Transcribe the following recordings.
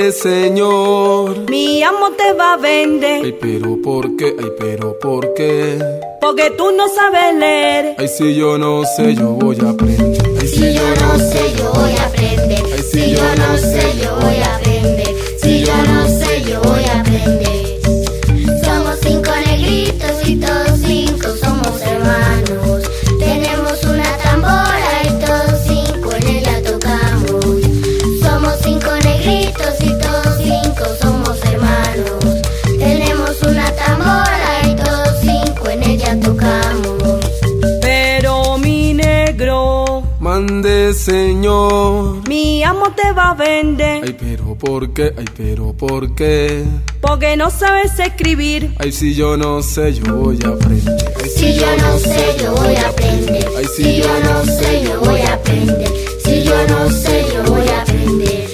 Mande, Señor. Mi amo te va a vender. Ay, pero ¿por qué? Ay, pero ¿por qué? Porque tú no sabes leer. Ay, si yo no sé, yo voy a aprender. Ay, si yo no sé, yo voy a aprender. Ay, si yo no sé, yo voy a aprender. Si yo no sé, yo voy a aprender. Somos 5 negritos y todos 5 somos hermanos. Tenemos una tambora y todos 5 en ella tocamos. Somos 5 negritos y todos 5 somos hermanos. Tenemos una tambora y todos 5 en ella tocamos. Pero mi negro, mande, Señor. mi amo te va a vender. Ay, pero ¿por qué? Ay, pero ¿por qué? Porque no sabes escribir. Ay, si yo no sé, yo voy a aprender. Ay, si yo no sé, yo voy a aprender. Ay, si yo no sé, yo voy a aprender. Si yo no sé, yo voy a aprender.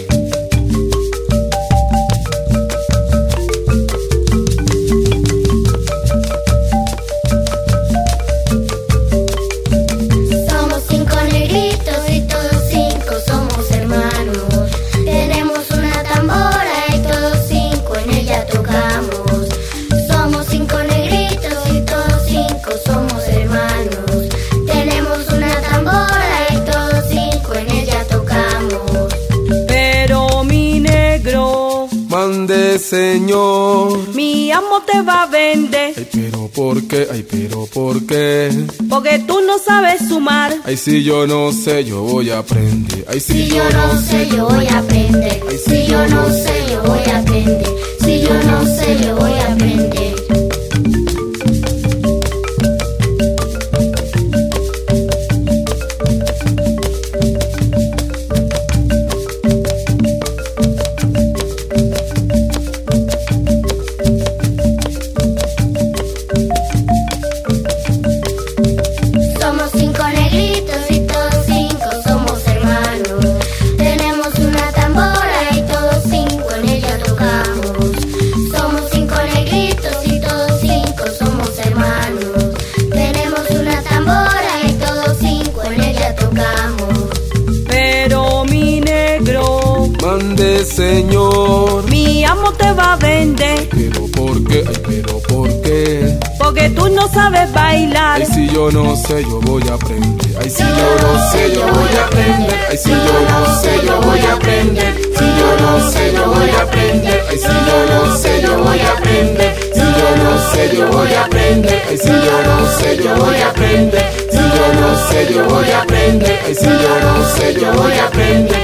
Somos 5 negritos y todos 5 somos hermanos. Tenemos una tambora y todos 5 en ella tocamos. Somos 5 negritos y todos 5 somos hermanos. Tenemos una tambora y todos 5 en ella tocamos. Pero mi negro, mande, Señor. mi amo te va a vender. Ay, pero ¿por qué? Ay, pero ¿por qué? Porque tú no sabes sumar. Ay, si yo no sé, yo voy a aprender. Ay, si yo no sé, yo voy a aprender. Si yo no sé, yo voy a aprender. Si yo no sé, yo voy a aprender. Somos 5 negritos y todos 5 somos hermanos. Tenemos una tambora y todos 5 en ella tocamos. Somos 5 negritos y todos 5 somos hermanos. Tenemos una tambora y todos 5 en ella tocamos. Pero mi negro, mande, Señor. mi amo te va a vender. Pero ¿por qué? Ay, pero ¿por qué? Porque tú no sabes bailar. Ay, si yo no sé, yo voy a aprender. Ay, si yo no sé, yo voy a aprender. Ay, si yo no sé, yo voy a aprender. Si yo no sé, yo voy a aprender. Ay, si yo no sé, yo voy a aprender. Si yo no sé, yo voy a aprender. Ay, si yo no sé, yo voy a aprender. Si yo no sé, yo voy a aprender. Ay, si yo no sé, yo voy a aprender.